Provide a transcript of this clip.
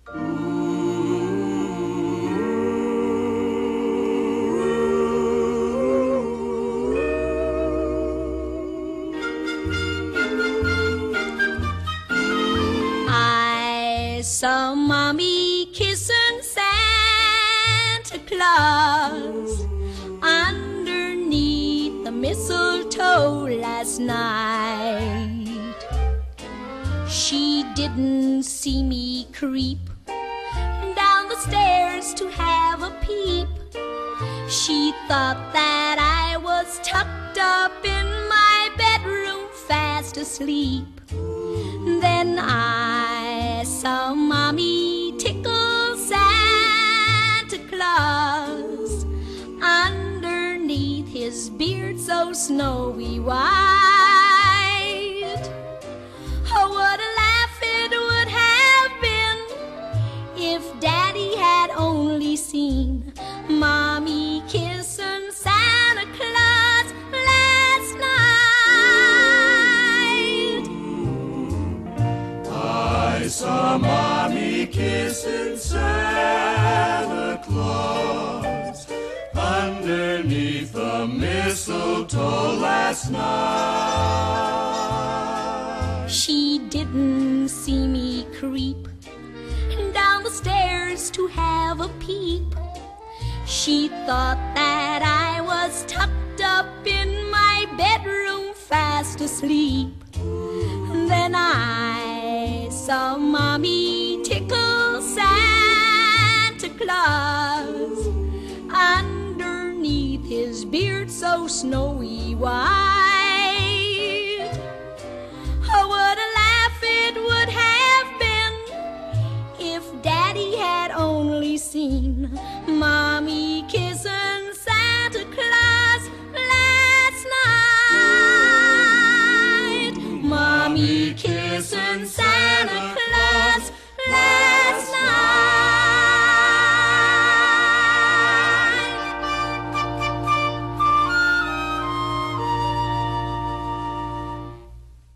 I saw Mommy kissing Santa Claus underneath the mistletoe last night. She didn't see me creep down the stairs to have a peep. She thought that I was tucked up in my bedroom fast asleep. Then I saw Mommy tickle Santa Claus underneath his beard so snowy white. Oh, what a laugh it would have been if Daddy had only seen Mommy kissing Santa Claus last night. I saw Mommy kissing Santa Claus underneath the mistletoe last night. She didn't see me creep down the stairs to have a peep. She thought that I was tucked up in my bedroom fast asleep. Then I saw Mommy tickle Santa Claus underneath his beard so snowy white.